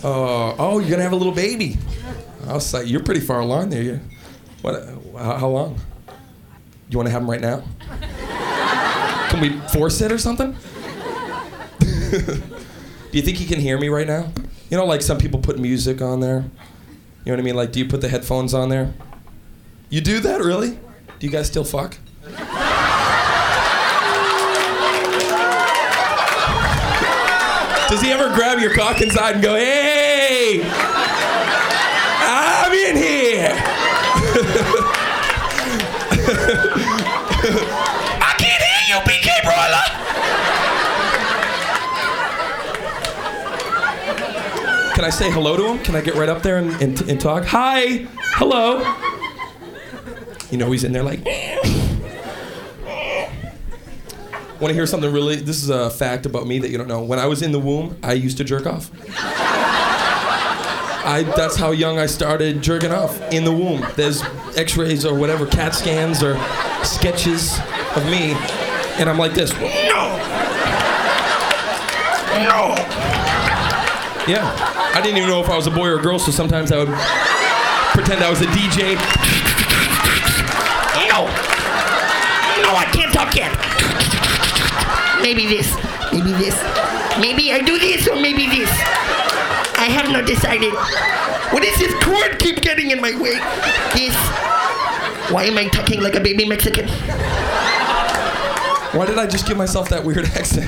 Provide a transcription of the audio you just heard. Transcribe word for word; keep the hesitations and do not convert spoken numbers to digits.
Uh, oh, you're gonna have a little baby. I was like, you're pretty far along there. You, what? How, how long? You want to have him right now? Can we force it or something? Do you think he can hear me right now? You know, like some people put music on there. You know what I mean? Like, do you put the headphones on there? You do that, really? Do you guys still fuck? Does he ever grab your cock inside and go, hey, I'm in here. I can't hear you, B K Broiler. Can I say hello to him? Can I get right up there and, and, and talk? Hi, hello. You know he's in there like, want to hear something really, this is a fact about me that you don't know. When I was in the womb, I used to jerk off. I, that's how young I started jerking off, in the womb. There's x-rays or whatever, CAT scans or sketches of me, and I'm like this. No! No! Yeah, I didn't even know if I was a boy or a girl, so sometimes I would pretend I was a D J. No! No, I can't talk yet. Maybe this, maybe this. Maybe I do this or maybe this. I have not decided. What does this cord keep getting in my way? This. Why am I talking like a baby Mexican? Why did I just give myself that weird accent?